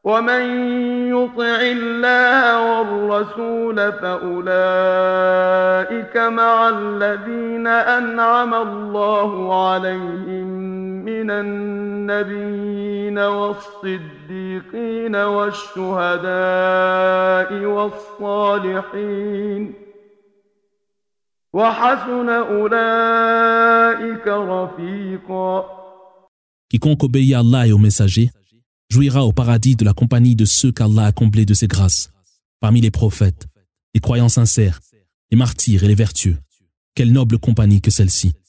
ومن يطع الله والرسول فأولئك مع الذين أنعم الله عليهم من النبيين والصديقين والشهداء والصالحين وحسن أولئك رفيقا. Quiconque obéit à Allah et aux messagers jouira au paradis de la compagnie de ceux qu'Allah a comblés de ses grâces, parmi les prophètes, les croyants sincères, les martyrs et les vertueux. Quelle noble compagnie que celle-ci!